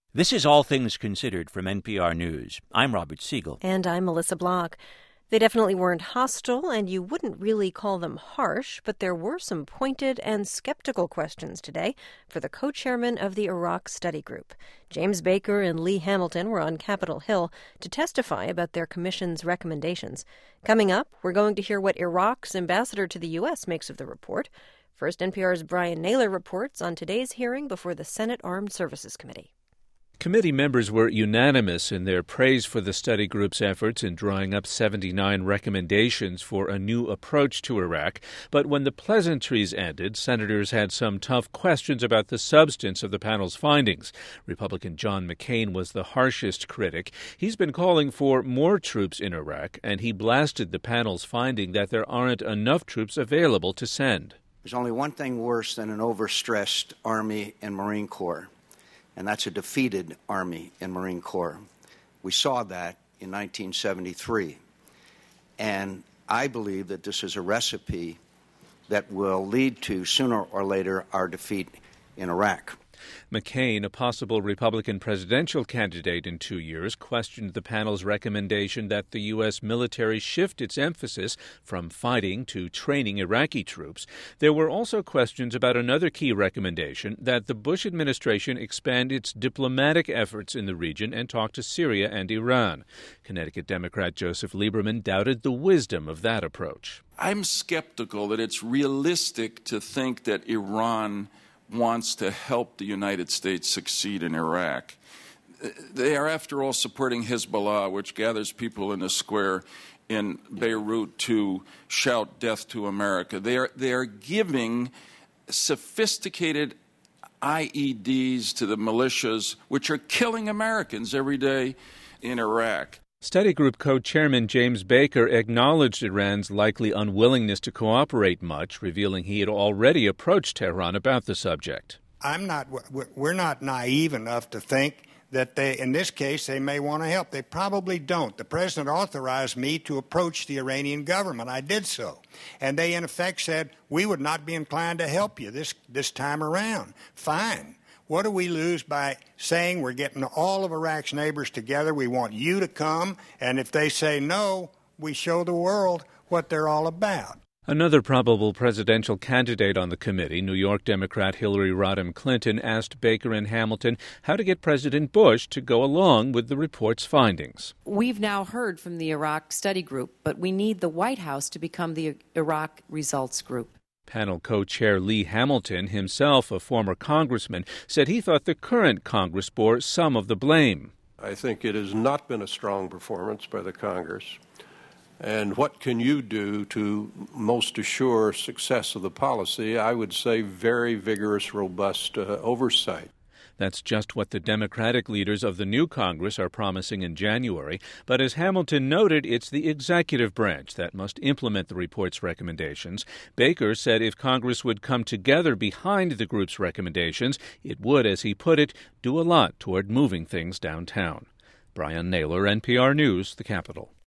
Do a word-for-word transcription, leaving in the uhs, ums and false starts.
This is All Things Considered from N P R News. I'm Robert Siegel. And I'm Melissa Block. They definitely weren't hostile, and you wouldn't really call them harsh, but there were some pointed and skeptical questions today for the co-chairman of the Iraq Study Group. James Baker and Lee Hamilton were on Capitol Hill to testify about their commission's recommendations. Coming up, we're going to hear what Iraq's ambassador to the U S makes of the report. First, N P R's Brian Naylor reports on today's hearing before the Senate Armed Services Committee. Committee members were unanimous in their praise for the study group's efforts in drawing up seventy-nine recommendations for a new approach to Iraq. But when the pleasantries ended, senators had some tough questions about the substance of the panel's findings. Republican John McCain was the harshest critic. He's been calling for more troops in Iraq, and he blasted the panel's finding that there aren't enough troops available to send. There's only one thing worse than an overstressed Army and Marine Corps, and that's a defeated Army and Marine Corps. We saw that in nineteen seventy-three. And I believe that this is a recipe that will lead to, sooner or later, our defeat in Iraq. McCain, a possible Republican presidential candidate in two years, questioned the panel's recommendation that the U S military shift its emphasis from fighting to training Iraqi troops. There were also questions about another key recommendation, that the Bush administration expand its diplomatic efforts in the region and talk to Syria and Iran. Connecticut Democrat Joseph Lieberman doubted the wisdom of that approach. I'm skeptical that it's realistic to think that Iran wants to help the United States succeed in Iraq. They are, after all, supporting Hezbollah, which gathers people in a square in Beirut to shout death to America. They are, they are giving sophisticated I E Ds to the militias, which are killing Americans every day in Iraq. Study group co-chairman James Baker acknowledged Iran's likely unwillingness to cooperate much, revealing he had already approached Tehran about the subject. I'm not, we're not naive enough to think that they, in this case, they may want to help. They probably don't. The president authorized me to approach the Iranian government. I did so. And they, in effect, said, we would not be inclined to help you this, this time around. Fine. What do we lose by saying we're getting all of Iraq's neighbors together, we want you to come, and if they say no, we show the world what they're all about? Another probable presidential candidate on the committee, New York Democrat Hillary Rodham Clinton, asked Baker and Hamilton how to get President Bush to go along with the report's findings. We've now heard from the Iraq Study Group, but we need the White House to become the Iraq Results Group. Panel co-chair Lee Hamilton, himself a former congressman, said he thought the current Congress bore some of the blame. I think it has not been a strong performance by the Congress. And what can you do to most assure success of the policy? I would say very vigorous, robust uh, oversight. That's just what the Democratic leaders of the new Congress are promising in January. But as Hamilton noted, it's the executive branch that must implement the report's recommendations. Baker said if Congress would come together behind the group's recommendations, it would, as he put it, do a lot toward moving things downtown. Brian Naylor, N P R News, the Capitol.